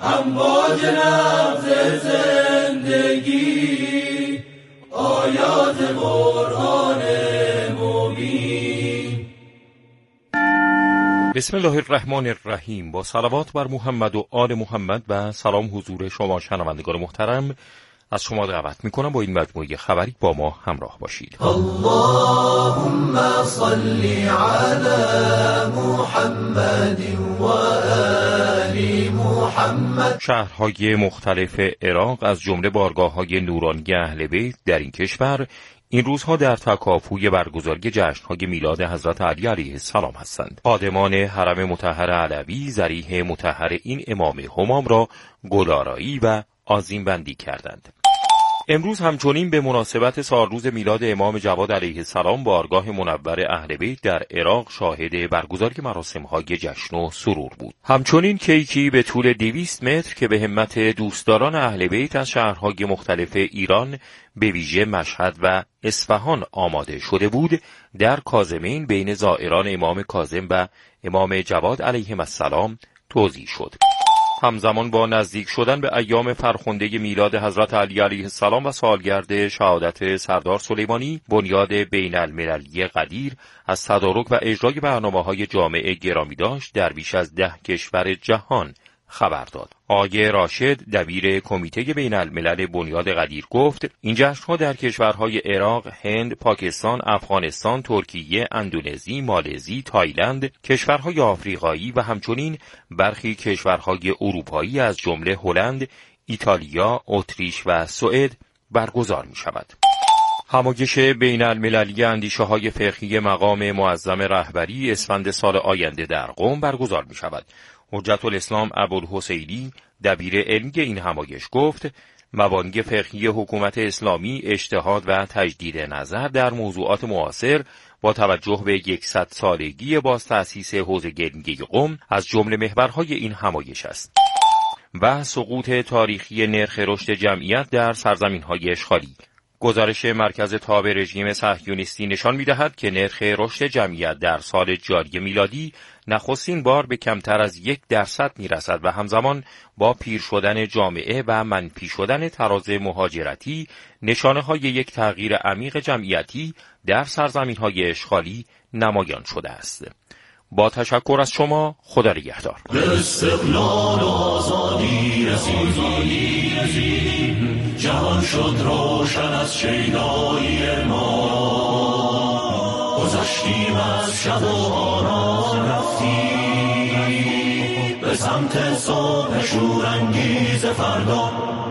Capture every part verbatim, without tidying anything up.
امواج نبض زندگی، آیات قرآن مبین. بسم الله الرحمن الرحیم. با صلوات بر محمد و آل محمد و سلام حضور شما شنوندگان محترم، از شما دعوت میکنم با این مجموعه خبری با ما همراه باشید. اللهم صل علی محمد و آل محمد. شهرهای مختلف عراق از جمله بارگاه‌های نورانی اهل بیت در این کشور این روزها در تکاپوی برگزاری جشن‌های میلاد حضرت علی علیه السلام هستند. خادمان حرم مطهر علوی ضریح مطهر این امام همام را گل‌آرایی و آذین بندی کردند. امروز همچنین به مناسبت سالروز میلاد امام جواد علیه السلام بارگاه منور اهل بیت در عراق شاهد برگزاری مراسم‌های جشن و سرور بود. همچنین کیکی به طول دویست متر که به همت دوستداران اهل بیت از شهرهای مختلف ایران به ویژه مشهد و اصفهان آماده شده بود، در کاظمین بین زائران امام کاظم و امام جواد علیهم السلام توزیع شد. همزمان با نزدیک شدن به ایام فرخنده میلاد حضرت علی علیه السلام و سالگرد شهادت سردار سلیمانی، بنیاد بین المللی قدیر از تدارک و اجرای برنامه‌های جامع گرامی داشت در بیش از ده کشور جهان خبر داد. آقای راشد دبیر کمیته بین الملل بنیاد قدیر گفت این جشن‌ها در کشورهای عراق، هند، پاکستان، افغانستان، ترکیه، اندونزی، مالزی، تایلند، کشورهای آفریقایی و همچنین برخی کشورهای اروپایی از جمله هلند، ایتالیا، اتریش و سوئد برگزار می‌شود. همایش بین المللی اندیشه‌های فقهی مقام معظم رهبری اسفند سال آینده در قم برگزار می‌شود. حجت الاسلام ابوالحسینی دبیر علمی این همایش گفت مبانی فقهی حکومت اسلامی، اجتهاد و تجدید نظر در موضوعات معاصر با توجه به یکصد سالگی باز تأسیس حوزه علمی قم از جمله محورهای این همایش است. و سقوط تاریخی نرخ رشد جمعیت در سرزمین‌های اشغالی. گزارش مرکز تابع رژیم صهیونیستی نشان می‌دهد که نرخ رشد جمعیت در سال جاری میلادی نخستین بار به کمتر از یک درصد می‌رسد و همزمان با پیر شدن جامعه و منفی شدن تراز مهاجرتی نشانه‌های یک تغییر عمیق جمعیتی در سرزمین‌های اشغالی نمایان شده است. با تشکر از شما، خدا نگهدار. استقلال و آزادی رسیدیم، جهان شد روشن از شیدایی ما، گذشتیم از شب و آرام رفتیم به سمت صبح شورانگیز فردا.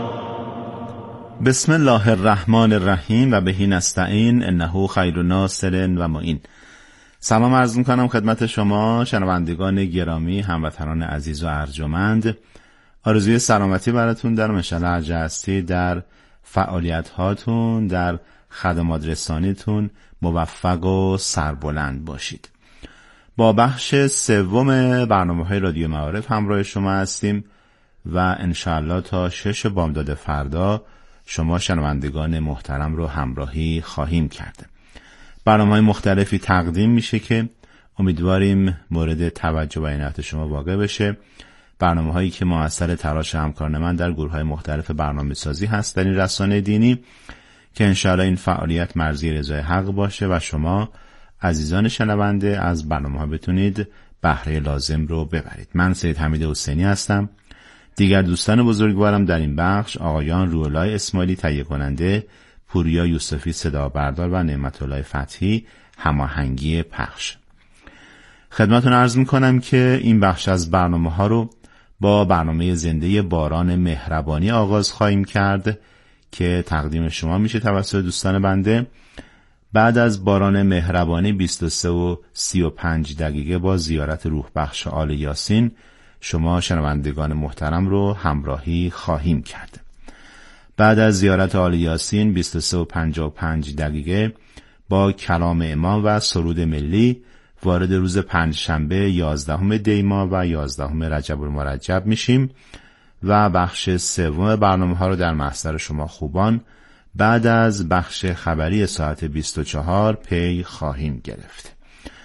بسم الله الرحمن الرحیم و بهی نستعین انه خیر ناصر و معین. سلام عرض می‌کنم خدمت شما شنوندگان گرامی، هموطنان عزیز و ارجمند. آرزوی سلامتی براتون دارم، انشالله هر جا هستید در فعالیت هاتون، در خدمات رسانیتون موفق و سربلند باشید. با بخش سوم برنامه‌های رادیو معارف همراه شما هستیم و انشالله تا شش بامداد فردا شما شنوندگان محترم رو همراهی خواهیم کرد. برنامه‌های مختلفی تقدیم میشه که امیدواریم مورد توجه و عنایت شما واقع بشه. برنامه‌هایی که مؤثر تلاش همکاران من در گروه‌های مختلف برنامه‌سازی هست در این رسانه دینی که انشاءالله این فعالیت مرضی رضای حق باشه و شما عزیزان شنونده از برنامه‌ها بتونید بهره لازم رو ببرید. من سید حمید حسینی هستم. دیگر دوستان بزرگوارم در این بخش آقایان روح‌الله اسماعیلی تهیه کننده، پوریا یوسفی صدا بردار و نعمت الله فتحی هماهنگی پخش. خدمتتون عرض می‌کنم که این بخش از برنامه‌ها رو با برنامه زنده باران مهربانی آغاز خواهیم کرد که تقدیم شما میشه توسط دوستان بنده. بعد از باران مهربانی بیست و سه و سی و پنج دقیقه با زیارت روح بخش آل یاسین شما شنوندگان محترم رو همراهی خواهیم کرد. بعد از زیارت آل یاسین بیست و سه و پنجاه و پنج دقیقه با کلام امام و سرود ملی وارد روز پنجشنبه یازدهم دی ماه و یازدهم رجب المرجب میشیم و بخش سوم برنامه ها رو در محضر شما خوبان بعد از بخش خبری ساعت بیست و چهار پی خواهیم گرفت.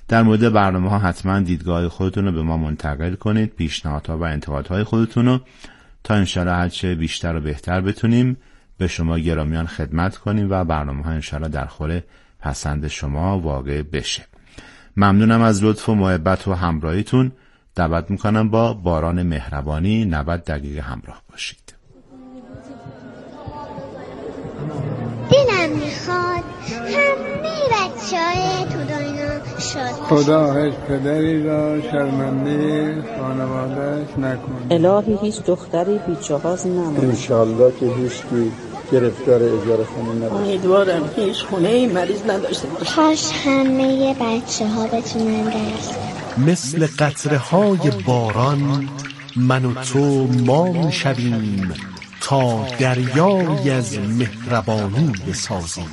در مورد برنامه ها حتما دیدگاه خودتون رو به ما منتقل کنید، پیشنهادها و انتقادهای خودتون رو، تا انشالله هرچه بیشتر و بهتر بتونیم به شما گرامیان خدمت کنیم و برنامه ها انشالله در خور پسند شما واقع بشه. ممنونم از لطف و محبت و همراهیتون. دعوت میکنم با باران مهربانی نود دقیقه همراه باشید. دلم میخواد همه بچه های تو دنیا شاد خدا هیچ پدری را شرمنده خانوادهش نکنه. الهی هیچ دختری بیچهاز نمونه. انشالله که هیچکی گرفتار اجاره خونه نباشه. امیدوارم هیچ خونه ای مریض نداشته باشه. کاش همه بچه ها بتونن درس کنن. مثل قطره های باران من و تو ما میشویم تا دریای از مهربانی بسازیم.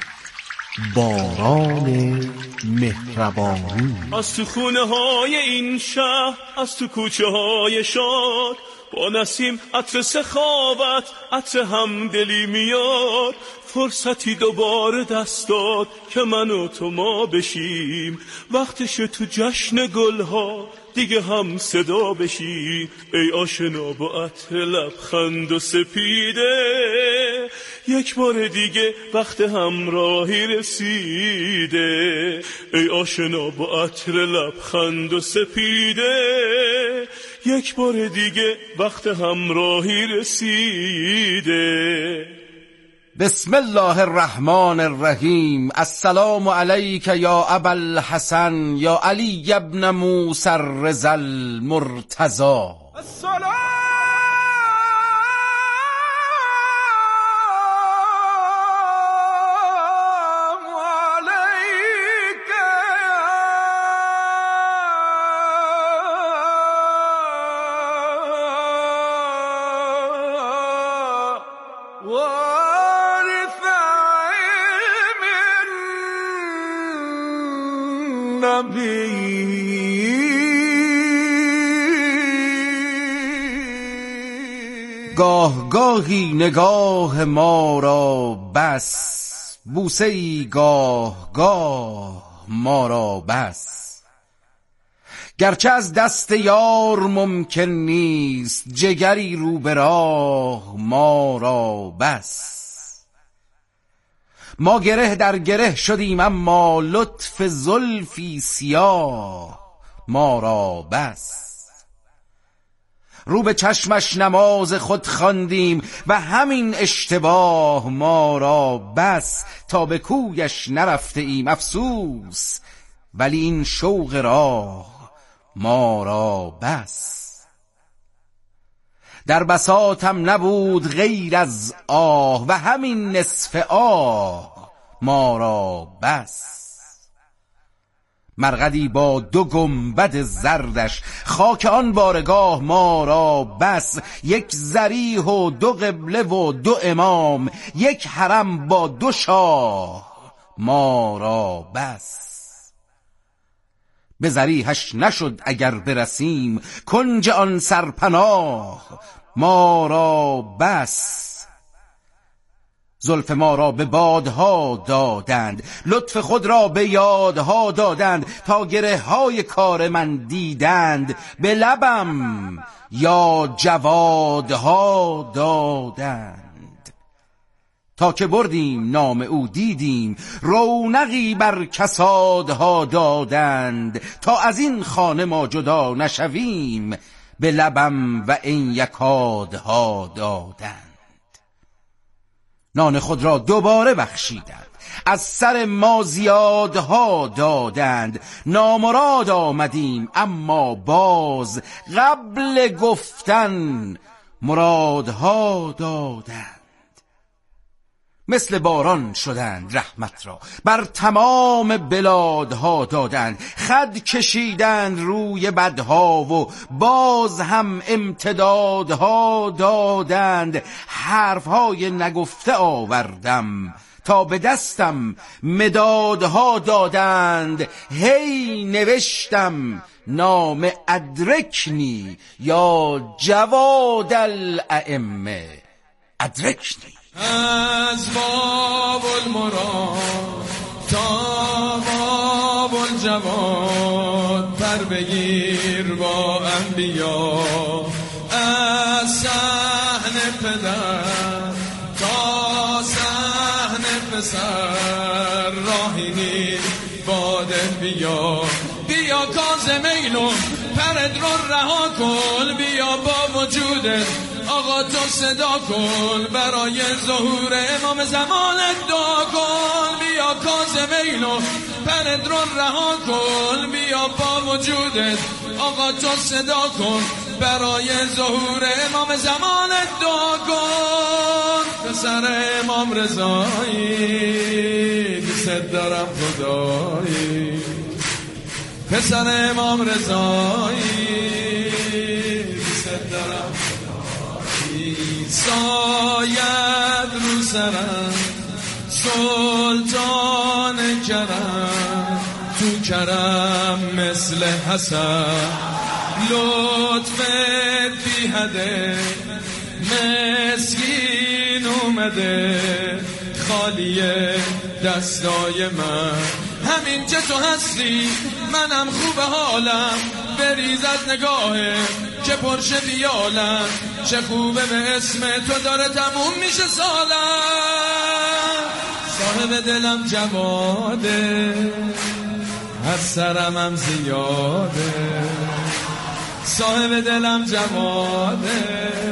باران مهربانی. از تو خونه های این شهر، از تو کوچه های شاد، با نسیم عطر سخاوت، عطر همدلی میاد. فرصتی دوباره دست داد که من و تو ما بشیم. وقتش تو جشن گلها دیگه هم صدا بشیم. ای آشنا با عطر لبخند و سپیده، یک بار دیگه وقت همراهی رسیده. ای آشنا با عطر لبخند و سپیده، یک بار دیگه وقت همراهی رسیده. بسم الله الرحمن الرحیم. السلام علیک یا ابا الحسن یا علی ابن موسی الرضا المرتضی. السلام گاه گاهی نگاه ما را بس، بوسه ای گاه گاه ما را بس. گرچه از دست یار ممکن نیست، جگری رو به راه ما را بس. ما گره در گره شدیم اما لطف زلفی سیاه ما را بس. رو به چشمش نماز خود خواندیم و همین اشتباه ما را بس. تا به کویش نرفته ایم افسوس، ولی این شوق راه ما را بس. در بساطم نبود غیر از آه و همین نصف آه ما را بس. مرقدی با دو گنبد زردش، خاک آن بارگاه ما را بس. یک ضریح و دو قبله و دو امام، یک حرم با دو شاه ما را بس. به ضریحش نشد اگر برسیم، کنج آن سرپناه ما را بس. زلف ما را به بادها دادند، لطف خود را به یادها دادند. تا گره های کار من دیدند، به لبم یا جوادها دادند. تا که بردیم نام او دیدیم، رونقی بر کسادها دادند. تا از این خانه ما جدا نشویم، به لبم و این یکادها دادند. نان خود را دوباره بخشیدند، از سر ما زیادها دادند. نامراد آمدیم اما باز، قبل گفتن مرادها دادند. مثل باران شدند رحمت را، بر تمام بلادها دادند. خد کشیدند روی بدها و باز هم امتدادها دادند. حرفهای نگفته آوردم تا به دستم مدادها دادند. هی نوشتم نام ادرکنی یا جواد الائمه ادرکنی. از باب المراد تا آب الجواد پر بگیر با انبیا از صحن پدر تا صحن پسر راهی باده بیا بیا کاظمینو پرد رو رها کن بیا با وجودت آقا تو صدا کن برای ظهور امام زمانت دعا کن بیا کاظمینو پرد رو رها کن بیا با وجودت آقا تو صدا کن برای ظهور امام زمانت دعا کن پسر امام رضایی دوست دارم خدایی پسر امام رضایی دوست دارم خدایی ساید رو سرم سلطان کرم تو کرم مثل حسن لطف بی حده مسکین اومده خالی دستای من همین که تو هستی منم خوب حالم بریز از نگاهه که پرشه بیالم چه خوبه به اسم تو داره تموم میشه سالم صاحب دلم جواده هر سرمم زیاده صاحب دلم جواده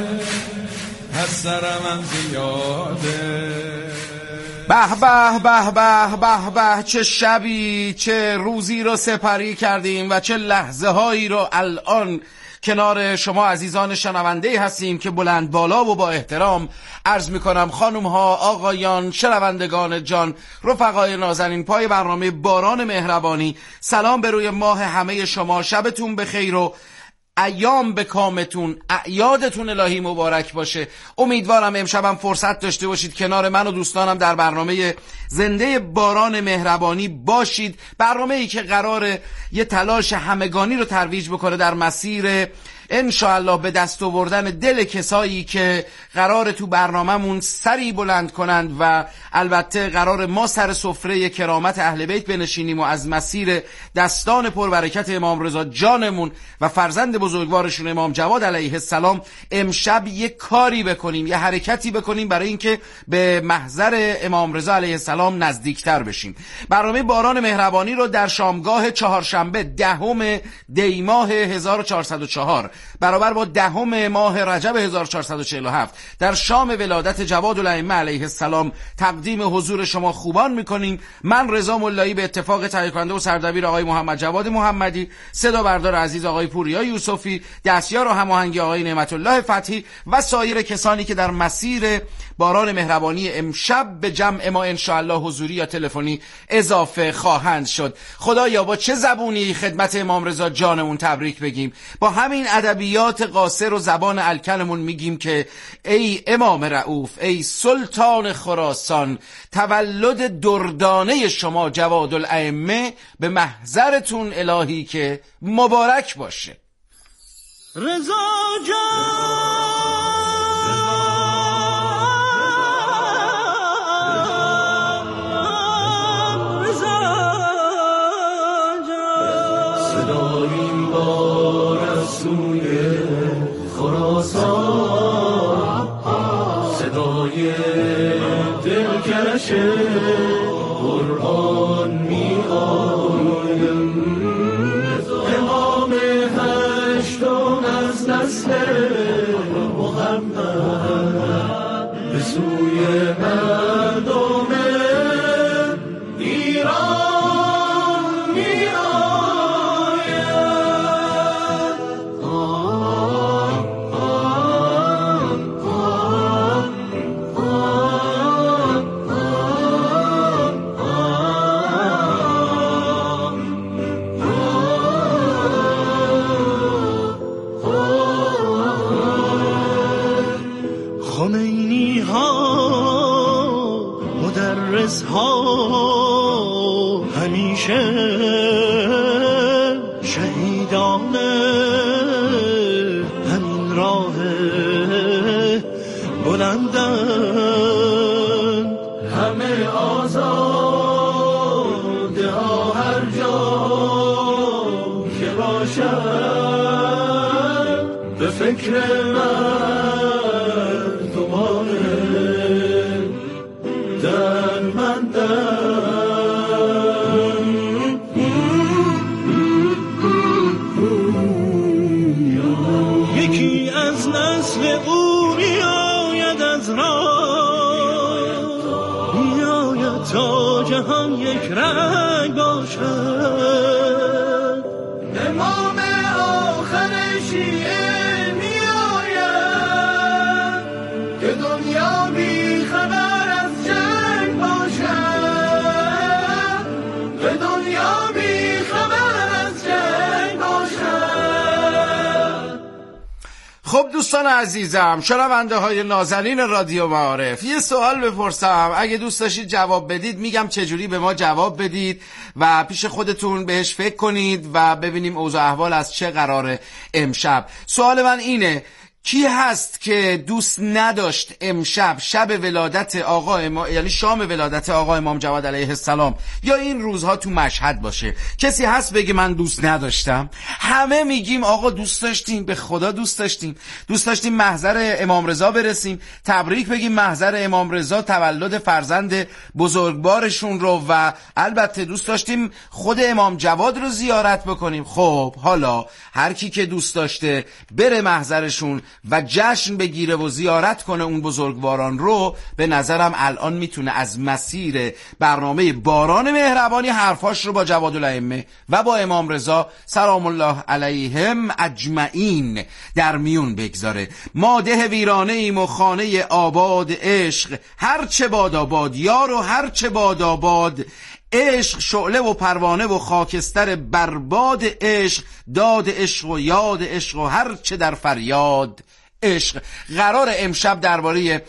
هر سرمم زیاده به به به به به به چه شبی چه روزی رو سپری کردیم و چه لحظه هایی رو الان کنار شما عزیزان شنونده هستیم که بلند بالا و با احترام عرض میکنم خانم ها آقایان شنوندگان جان رفقای نازنین پای برنامه باران مهربانی سلام به روی ماه همه شما شبتون بخیر و ایام به کامتون اعیادتون الهی مبارک باشه امیدوارم امشبم فرصت داشته باشید کنار من و دوستانم در برنامه زنده باران مهربانی باشید برنامه‌ای که قراره یه تلاش همگانی رو ترویج بکنه در مسیر انشاءالله به دست آوردن دل کسایی که قرار تو برنامه‌مون سری بلند کنند و البته قرار ما سر سفره کرامت اهل بیت بنشینیم و از مسیر دستان پربرکت امام رضا جانمون و فرزند بزرگوارشون امام جواد علیه السلام امشب یک کاری بکنیم یه حرکتی بکنیم برای اینکه به محضر امام رضا علیه السلام نزدیکتر بشیم. برنامه باران مهربانی رو در شامگاه چهارشنبه دهم دی ماه هزار و چهارصد و چهار برابر با دهم ماه رجب هزار و چهارصد و چهل و هفت در شام ولادت جواد الائمه علیه السلام تقدیم حضور شما خوبان میکنیم. من رضا ملایی به اتفاق تهیه کننده و سردبیر آقای محمد جواد محمدی، صدا بردار عزیز آقای پوریا یوسفی، دستیار و هماهنگی آقای نعمت الله فتحی و سایر کسانی که در مسیر باران مهربانی امشب به جمع ما انشاءالله حضوری یا تلفنی اضافه خواهند شد. خدایا با چه زبونی خدمت امام رضا جانمون تبریک بگیم؟ با همین ادبیات قاصر و زبان الکنمون میگیم که ای امام رؤوف، ای سلطان خراسان، تولد دردانه شما جواد الائمه به محضرتون الهی که مبارک باشه. رضا جان صدای دلکش قرآن می آیم امام هشتم از نسل محمد به سوی مردم ایران می ها همیشه شهیدان همین راه بلندند همه آزاده ها هر جا فکر من دوباره در من یکی از نسل او میآید از راه، میآید تا جهان یک رنگ باشد. امام آخر شیعه میآید که دنیا بی خبر از جنگ باشد، که دنیا بی خبر از جنگ باشد. خب دوستان عزیزم، شنونده های نازنین رادیو معارف، یه سوال بپرسم، اگه دوست داشتید جواب بدید میگم چجوری به ما جواب بدید و پیش خودتون بهش فکر کنید و ببینیم اوضاع احوال از چه قراره امشب. سوال من اینه، کی هست که دوست نداشت امشب شب ولادت آقا امام، یعنی شام ولادت آقا امام جواد علیه السلام یا این روزها تو مشهد باشه؟ کسی هست بگه من دوست نداشتم؟ همه میگیم آقا دوست داشتیم، به خدا دوست داشتیم، دوست داشتیم محضر امام رضا برسیم، تبریک بگیم محضر امام رضا تولد فرزند بزرگوارشون رو، و البته دوست داشتیم خود امام جواد رو زیارت بکنیم. خب حالا هر کی که دوست داشته بره محضرشون و جشن بگیره و زیارت کنه اون بزرگواران رو، به نظرم الان میتونه از مسیر برنامه باران مهربانی حرفاش رو با جوادالائمه و با امام رضا سلام الله علیهم اجمعین در میون بگذاره. ما ده ویرانه ایم و خانه آباد عشق، هرچه باد آباد یار و هرچه باد آباد عشق، شعله و پروانه و خاکستر برباد عشق، داد عشق و یاد عشق و هر چه در فریاد عشق. قرار امشب درباره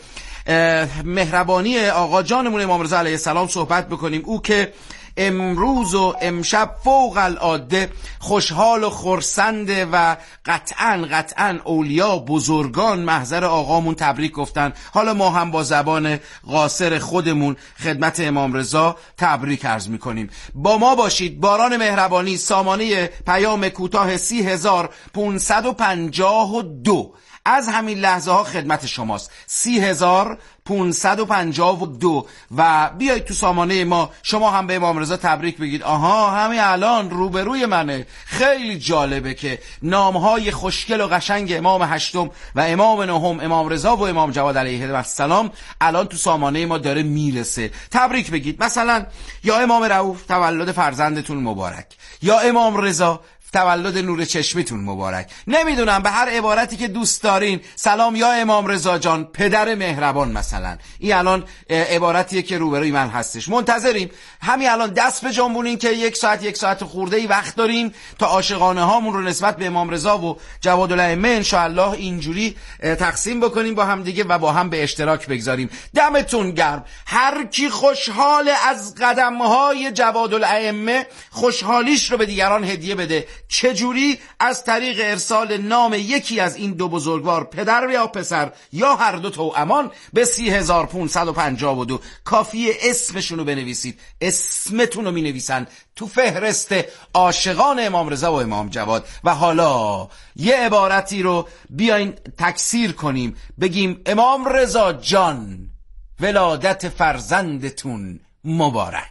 مهربانی آقا جانمون امام رضا علیه السلام صحبت بکنیم، او که امروز و امشب فوق العاده خوشحال و خرسنده و قطعا قطعا اولیا بزرگان محضر آقامون تبریک گفتن. حالا ما هم با زبان قاصر خودمون خدمت امام رضا تبریک عرض میکنیم. با ما باشید. باران مهربانی، سامانه پیام کوتاه سی هزار پونصد و پنجاه و دو از همین لحظه ها خدمت شماست. سی هزار پونصد و پنجاه و دو و بیایید تو سامانه ما شما هم به امام رضا تبریک بگید. آها همین الان روبروی منه. خیلی جالبه که نامهای خوشگل و قشنگ امام هشتم و امام نهم، امام رضا و امام جواد علیه السلام الان تو سامانه ما داره میرسه. تبریک بگید. مثلا یا امام رؤوف تولد فرزندتون مبارک، یا امام رضا تولد نور چشمتون مبارک. نمیدونم به هر عبارتی که دوست دارین. سلام یا امام رضا جان پدر مهربان مثلا. این الان عبارتیه که روبروی من هستش. منتظریم همین الان دست به جنبونین که یک ساعت یک ساعت خورده ای وقت داریم تا عاشقانه هامون رو نسبت به امام رضا و جوادالائمه ان شاء الله اینجوری تقسیم بکنیم با هم دیگه و با هم به اشتراک بگذاریم. دمتون گرم. هر کی خوشحال از قدم‌های جوادالائمه خوشحالیش رو به دیگران هدیه بده. چجوری؟ از طریق ارسال نام یکی از این دو بزرگوار، پدر یا پسر یا هر دو توامان، به سی هزار پونصد و پنجاه و دو. کافیه اسمشون رو بنویسید. اسمتون رو می نویسن تو فهرست عاشقان امام رضا و امام جواد. و حالا یه عبارتی رو بیاین تکثیر کنیم، بگیم امام رضا جان ولادت فرزندتون مبارک.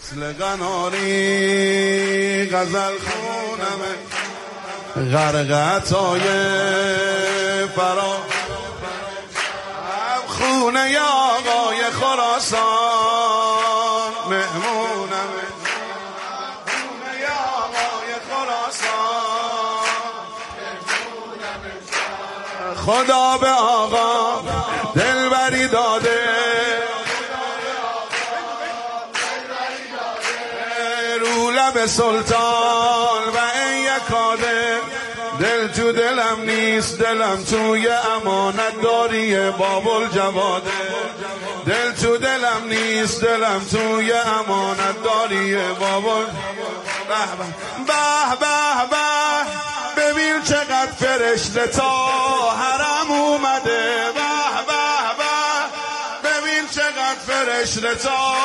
سلگاناری غزل خونمه غرقتای فرا خونه یا آقای خراسان مهمونمه خونه یا آقای خراسان خدا به آقا دلبری داده لب سلطان و این یکاده دل تو دلم نیست، دلم توی امانت داری بابل جواده. دل تو دلم نیست، دلم توی امانت داری بابل. به به به به ببین چقدر فرشته تا حرم اومده. به به به ببین چقدر فرشته تا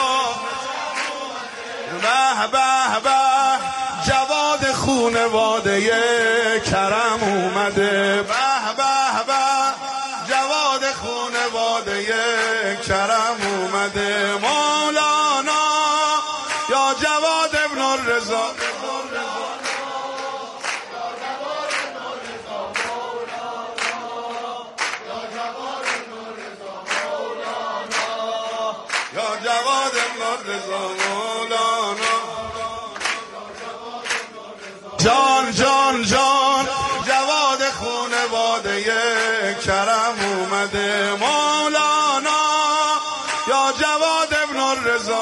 به به به جواد خونواده کرم اومده. به به باده کرم اومده مولانا یا جواد ابن الرضا یا جواد ابن الرضا مولانا جان جان جان جواد خونواده کرم اومده مولانا یا جواد ابن الرضا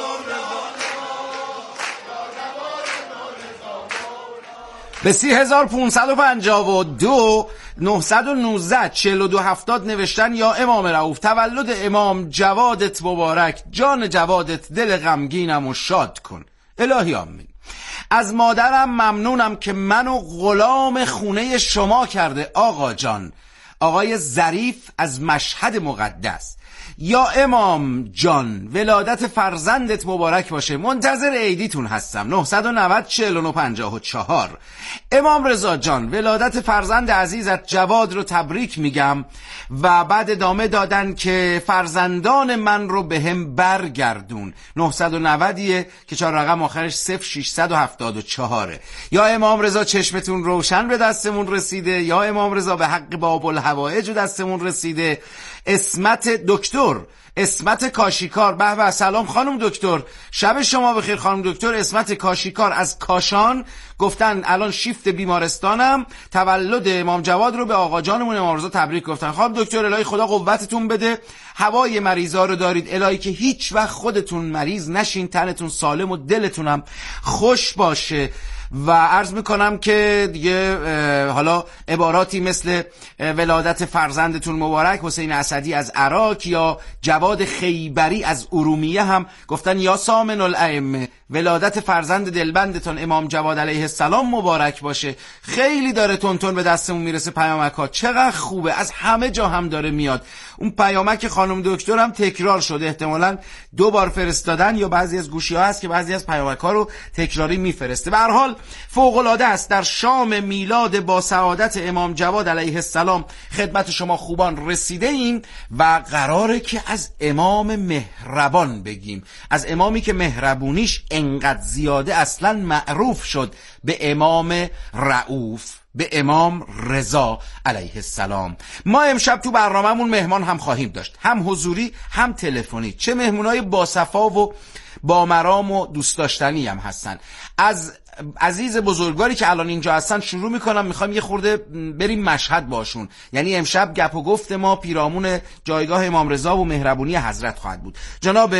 به سی هزار پونصد و پنجاه و دو نهصد و نوزده چهل و دو هفتاد نوشتن یا امام رؤوف تولد امام جوادت مبارک، جان جوادت دل غمگینم و شاد کن. الهی آمین. از مادرم ممنونم که منو غلام خونه شما کرده آقا جان. آقای ظریف از مشهد مقدس. یا امام جان ولادت فرزندت مبارک باشه، منتظر عیدیتون هستم. نهصد و نود چهل و نه پنجاه و چهار. امام رضا جان ولادت فرزند عزیزت جواد رو تبریک میگم. و بعد ادامه دادن که فرزندان من رو به هم برگردون. نهصد و نود که چهار رقم آخرش صفر ششصد و هفتاد و چهار. یا امام رضا چشمتون روشن به دستمون رسیده. یا امام رضا به حق باب الحوائج دستمون رسیده. اسمت دکتر اسمت کاشیکار، به به سلام خانم دکتر، شب شما بخیر خانم دکتر. اسمت کاشیکار از کاشان گفتن الان شیفت بیمارستانم، تولد امام جواد رو به آقا جانمون امام رضا تبریک گفتن. خانم دکتر الهی خدا قوتتون بده، هوای مریضا رو دارید، الهی که هیچ وقت خودتون مریض نشین، تنتون سالم و دلتونم خوش باشه. و عرض میکنم که دیگه حالا عباراتی مثل ولادت فرزندتون مبارک حسین اسدی از عراق یا جواد خیبری از ارومیه هم گفتن یا سامن الائمه ولادت فرزند دلبندتون امام جواد علیه السلام مبارک باشه. خیلی داره تونتون به دستمون میرسه پیامک ها، چقدر خوبه، از همه جا هم داره میاد. اون پیامک خانم دکتر هم تکرار شده، احتمالاً دو بار فرستادن یا بعضی از گوشی ها هست که بعضی از پیامک ها رو تکراری میفرسته. به هر حال فوق العاده است. در شام میلاد با سعادت امام جواد علیه السلام خدمت شما خوبان رسیده ایم و قراره که از امام مهربان بگیم، از امامی که مهربونیش انقدر زیاده اصلا معروف شد به امام رؤوف، به امام رضا علیه السلام. ما امشب تو برنامه‌مون مهمان هم خواهیم داشت، هم حضوری هم تلفنی. چه مهمونای باصفا و با مرام و دوست داشتنی هم هستن. از عزیز بزرگواری که الان اینجا هستن شروع میکنم، میخوایم یه خورده بریم مشهد باشون. یعنی امشب گپ و گفت ما پیرامون جایگاه امام رضا و مهربونی حضرت خواهد بود. جناب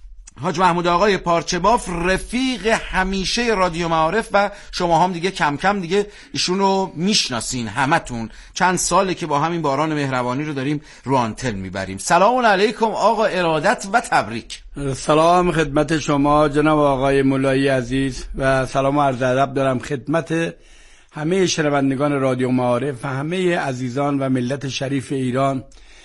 حاج محمود آقای پارچه‌باف رفیق همیشه رادیو معارف و شما هم دیگه کم کم دیگه ایشونو میشناسین همتون، چند ساله که با همین باران مهربانی رو داریم رو آنتن میبریم. سلام علیکم آقا، ارادت و تبریک. سلام خدمت شما جناب آقای مولایی عزیز و سلام و عرض ادب دارم خدمت همه شنوندگان رادیو معارف و همه عزیزان و ملت شریف ایران.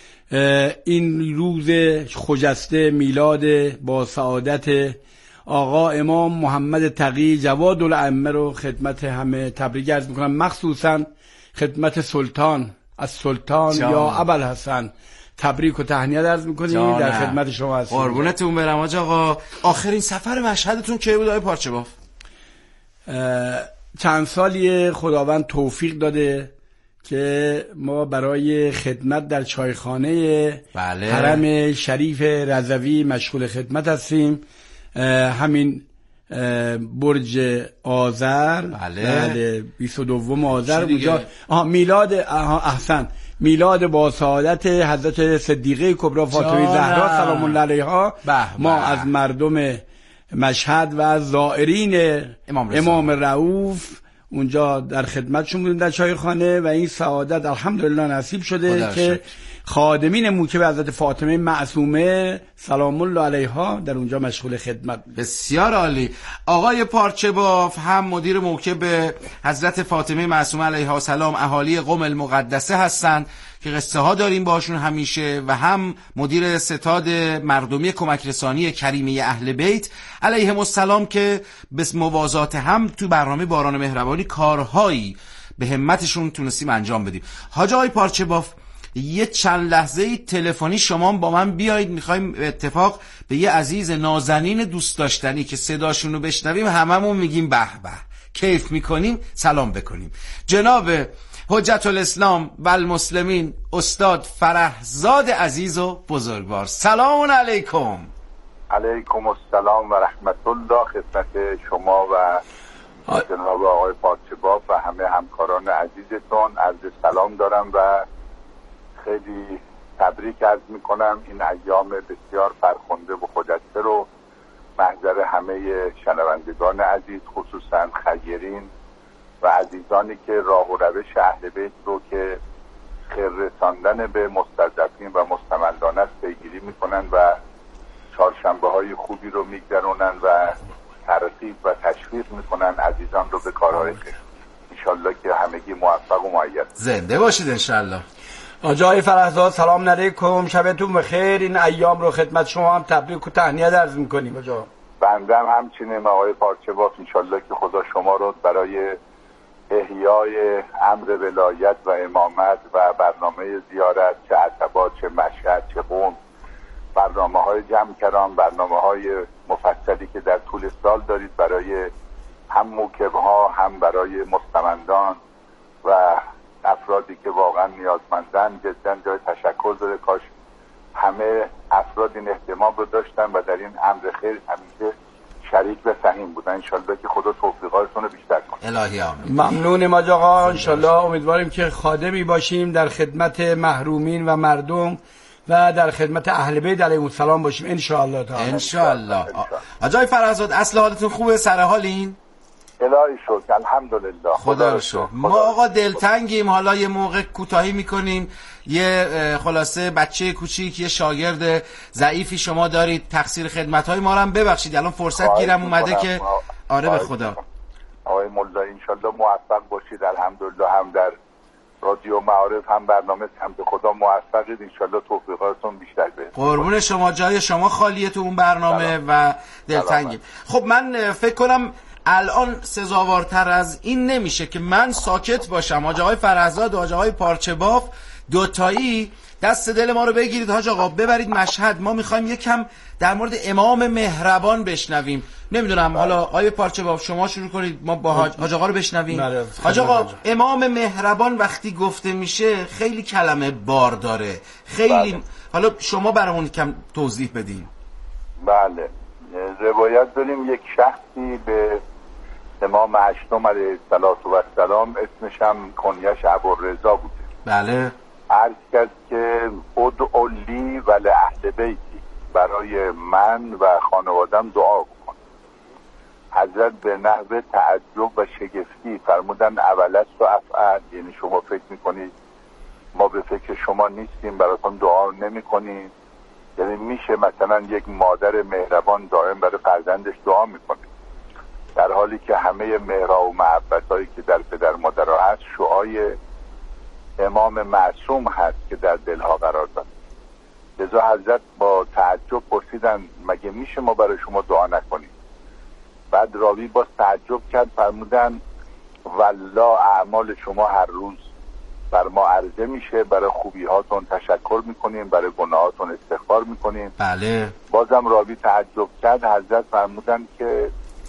این روز خجسته میلاد با سعادت آقا امام محمد تقی جواد الائمه رو خدمت همه تبریک عرض میکنم، مخصوصا خدمت سلطان از سلطان جان. یا ابوالحسن تبریک و تهنیت عرض میکنیم، در خدمت شما هستیم. قربونتون برم حاج آقا. آخرین سفر مشهدتون کی بود آقای پارچه‌باف؟ چند سالی خداوند توفیق داده که ما برای خدمت در چایخانه بله. حرم شریف رضوی مشغول خدمت هستیم. همین برج آذر، بله, بله بیست و دو آذر اونجا میلاد احسن میلاد با سعادت حضرت صدیقه کبری فاطمه زهرا سلام الله علیها. ما از مردم مشهد و از زائرین امام, امام رؤوف اونجا در خدمتشون بودیم در چایخانه و این سعادت الحمدلله نصیب شده که خادمین موکب حضرت فاطمه معصومه سلام الله علیها در اونجا مشغول خدمت. بسیار عالی. آقای پارچه‌باف هم مدیر موکب حضرت فاطمه معصومه علیها السلام اهالی قم المقدسه هستند که قصه ها داریم باشون همیشه، و هم مدیر ستاد مردمی کمک رسانی کریمه اهل بیت علیهم السلام که به موازات هم تو برنامه باران مهربانی کارهایی به همتشون تونستیم انجام بدیم. حاج آقای پارچه‌باف یه چند لحظه تلفنی شما با من بیایید، میخوایم اتفاق به یه عزیز نازنین دوست داشتنی که صداشون رو بشنویم هممون میگیم به به، کیف میکنیم، سلام بکنیم. جناب حجت الاسلام و المسلمین استاد فرهزاد عزیز و بزرگوار، سلام علیکم. علیکم السلام و رحمت الله خدمت شما و جناب آقای پارچباف و همه همکاران عزیزتون عرض سلام دارم و خیلی تبریک عرض میکنم این ایام بسیار فرخنده و خجسته رو محضر همه شنوندگان عزیز، خصوصا خیرین و عزیزانی که راه و روش اهل بیت رو که خیر رساندن به مستضعفین و مستمندان است پیگیری میکنن و چهارشنبه های خوبی رو میگذرونن و ترغیب و تشویق میکنن عزیزان رو به کارهای خیر. انشالله که همگی موفق و مؤید. زنده باشید انشالله. آقای فرهزاد سلام علیکم، شبتون بخیر. این ایام رو خدمت شما هم تبریک و تهنیت عرض میکنیم. آقا بنده هم همچنین آقای پارچباف، انشالله که خدا شما رو برای احیای امر ولایت و امامت و برنامه زیارت، چه عتبات، چه مشهد، چه قم، برنامه های جمع کردن، برنامه های مفصلی که در طول سال دارید برای هم موکبها هم برای مستمندان و افرادی که واقعا نیازمندن، جدا جای تشکر داره. کاش همه افراد این اهتمام رو داشتن و در این امر خیر همیشه شریک و سهیم بودن. انشالله که خدا توفیقاتتون رو بیشتر کنه. الهی آمین. ممنونیم آقا، انشالله امیدواریم که خادمی باشیم در خدمت محرومین و مردم و در خدمت اهل بیت علیهم السلام باشیم انشالله تعالی. انشالله. آقای فرهزاد اصل حالتون خوبه؟ سر حالین؟ الهی شکر، الحمدلله، خدا رو شکر. ما آقا دلتنگیم، حالا یه موقع کوتاهی میکنیم، یه خلاصه بچه کوچیک، یه شاگرد ضعیفی شما دارید، تقصیر خدمت‌های ما رو هم ببخشید، الان فرصت گیرم اومده که آره به خدا. آقای مولا انشالله موفق باشید، الحمدلله هم در رادیو معارف هم برنامه سمت خدا موفقید، انشالله توفیقاتتون بیشتر بشه. قربون شما، جای شما خالیه تو اون برنامه و دلتنگیم. خب من فکر کنم الان سزاوارتر از این نمیشه که من ساکت باشم. حاج آقای فرهزاد و حاج آقای پارچباف دوتایی دست دل ما رو بگیرید حاج آقا، ببرید مشهد. ما میخوایم یکم در مورد امام مهربان بشنویم. نمیدونم حالا آقای پارچباف شما شروع کنید، ما با حاج آقا رو بشنویم. حاج آقا امام مهربان وقتی گفته میشه خیلی کلمه بار داره، خیلی بله. حالا شما برامون کم توضیح بدین. بله، روایت داریم یک شخصی به امام هشتم علیه السلام اسمش هم کنیش ابوالرضا بوده. بله. عرض کرد که ادعو لی و لأهل بیتی، برای من و خانوادم دعا بکن. حضرت به نحو تعجب و شگفتی فرمودن اولست و افعل، یعنی شما فکر میکنید ما به فکر شما نیستیم براتون دعا نمیکنیم؟ یعنی میشه مثلا یک مادر مهربان دائم برای فرزندش دعا میکنه، در حالی که همه مهرها و محبت هایی که در پدر مادرها هست شعای امام معصوم هست که در دلها قرار داره. لذا حضرت با تعجب پرسیدن مگه میشه ما برای شما دعا نکنیم؟ بعد راوی باز تعجب کرد، فرمودن والله اعمال شما هر روز بر ما عرضه میشه، برای خوبی هاتون تشکر میکنیم، برای گناهاتون استغفار میکنیم. بله. بازم راوی تعجب کرد، حضرت فرمودن که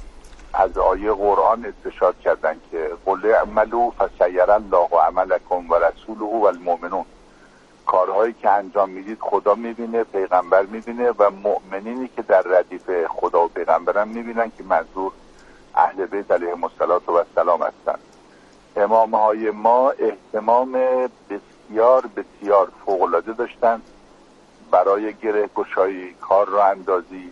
از آیه قرآن استشهاد کردن که قل اعملوا فسیر الله عملکم و رسوله و المؤمنون، کارهایی که انجام میدید خدا میبینه، پیغمبر میبینه و مؤمنینی که در ردیف خدا و پیغمبرم میبینن که منظور اهل بیت علیهم السلام هستند. امام های ما اهتمام بسیار بسیار فوق‌العاده داشتن برای گره گشایی، کار را اندازی.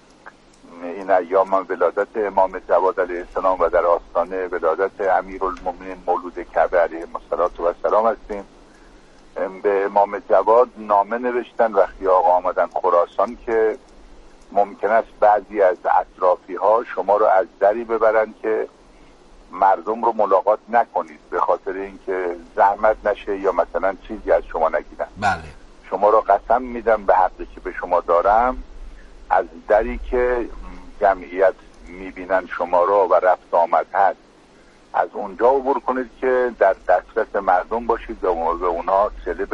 این ایام ولادت امام جواد علیه السلام و در آستانه ولادت امیرالمومنین مولود کعبه علیه السلام هستیم. به امام جواد نامه نوشتن وقتی آقا آمدن خراسان که ممکن است بعضی از اطرافی ها شما رو از دری ببرن که مردم رو ملاقات نکنید، به خاطر اینکه زحمت نشه یا مثلا چیزی از شما نگیرن. بله. شما رو قسم میدم به حقی که به شما دارم، از دری که جمعیت میبینن شما رو و رفت آمد هست از اونجا عبور کنید که در دسترس مردم باشید و به اونا صله